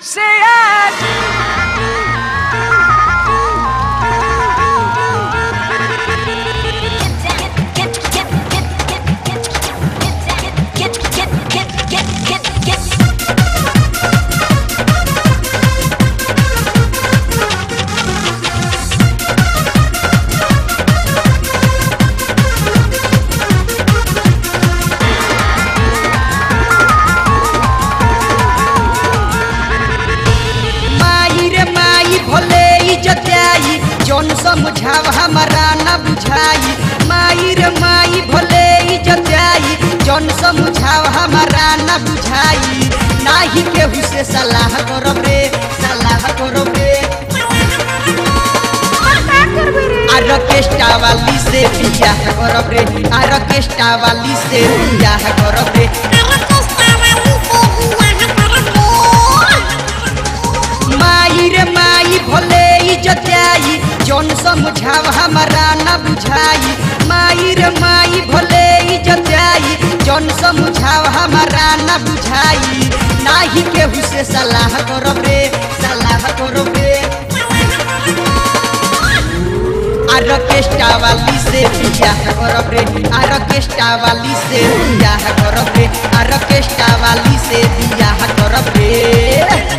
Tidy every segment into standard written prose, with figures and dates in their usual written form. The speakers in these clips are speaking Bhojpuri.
Say I जौन समझाव हमारा न बुझाई माई रे माई भले इज्जत आई जौन समझाव हमारा न बुझाई नाही केहू से सलाह करब रे आर्केस्ट्रा वाली से बियाह करब रे आर्केस्ट्रा वाली से बियाह करब रे माई रे माई भले इज्जत आई जौन समझाव हमारा न बुझाई माई रे माई भले इज्जत आई जौन समझाव हमारा न बुझाई नाही केहू से सलाह करब रे आर्केस्ट्रा वाली से बियाह करब रे आर्केस्ट्रा वाली से बियाह करब रे आर्केस्ट्रा वाली से बियाह करब रे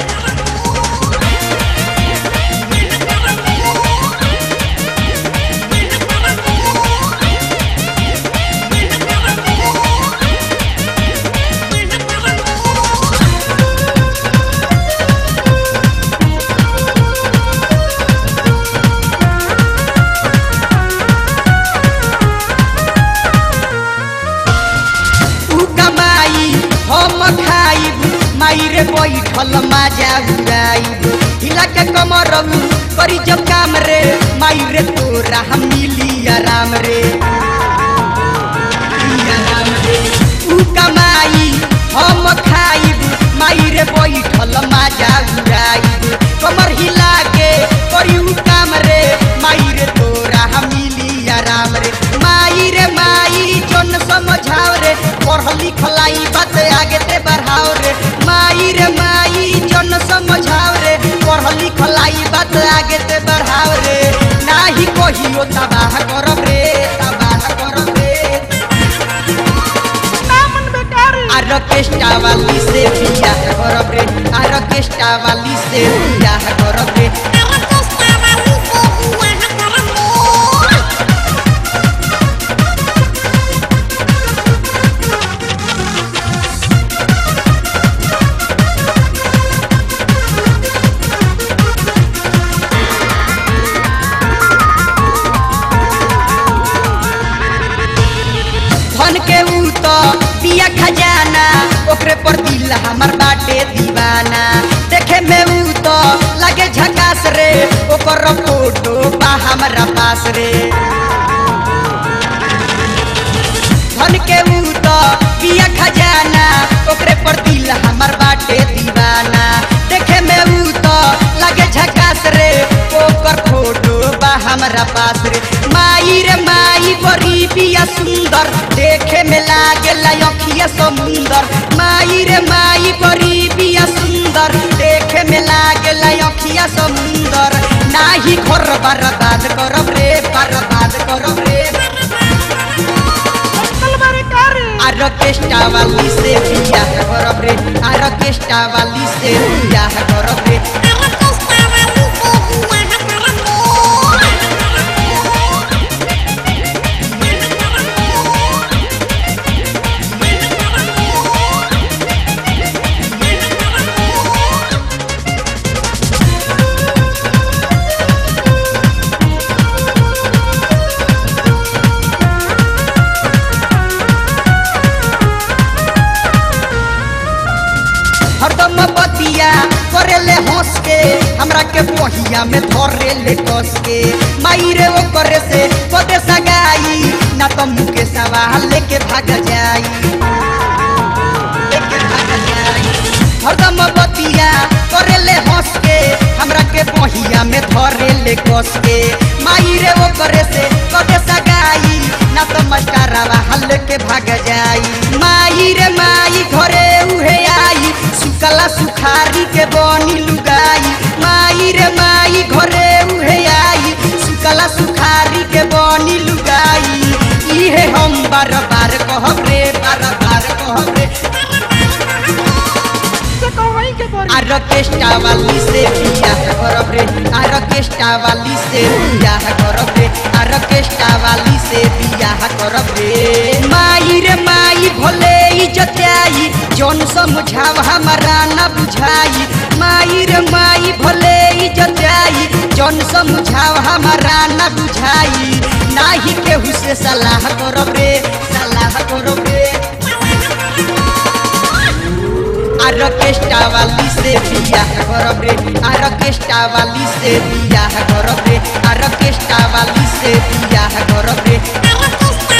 माई रे बैठल माजा उड़ाई हिला के कमर करी जब काम रे माई रे तोरा हम मिली आराम रे ऊ कमाई हम खाइब माई रे बैठल माजा उड़ाई कमर हिला के करी ऊ काम रे माई रे तोरा हम मिली आराम रे माई जौन समझाव रे पढ़ लिखलाई बात आगे ते बढ़ाओ रे माई जौन समझाव रे पढ़ लिखलाई बात आगे ते बढ़ाओ रे नाही कहियो तबाह करब रे आर्केस्ट्रा वाली से बियाह करब रे आर्केस्ट्रा वाली से बियाह करब रे के ऊ तो पिया खजाना ओकरे पर दिल हमर बाटे दीवाना देखे में ऊ तो लगे झकास रे ओकर फोटो बा हमरा पास रे धन के ऊ तो पिया खजाना ओकरे पर दिल हमर बाटे दीवाना देखे में ऊ तो लगे झकास रे ओकर फोटो बा हमरा पास रे माई रे माई बड़ी पिया सुंदर देखे में लागे अखिया समुंदर माई रे माई बड़ी बिया सुंदर देखे में लागे अखिया समुंदर नाही घर बर्बाद करब रे आर्केस्ट्रा वाली से बियाह करब रे आर्केस्ट्रा वाली से बियाह करब रे करेले हंस के हमरा के पहिया में धरे ले कस के माई रे ओ करे से कदे सगाई ना तो मुके सवाल लेके भाग जाई हरदम बतिया करेले हंस के हमरा के पहिया में धरे ले कस के माई रे ओ करे से कदे सगाई ना तो मस्टरवा हल के भाग जाई माई रे माई घरे उहे आई सुकला सुखारी के बनी कहब रे बार बार कहब रे आर्केस्ट्रा वाली से बियाह करब रे आर्केस्ट्रा वाली से बियाह करब रे आर्केस्ट्रा वाली से बियाह करब रे माई रे माई भले इज्जत आई जौन समझाव हमारा ना बुझाई माई रे माई भले इज्जत आई जौन समझाव हमारा ना बुझाई नाही केहू से सलाह करब रे सलाह करब रे आर्केस्ट्रा वाली से बियाह करब रे आर्केस्ट्रा वाली से बियाह करब रे आर्केस्ट्रा वाली से बियाह करब रे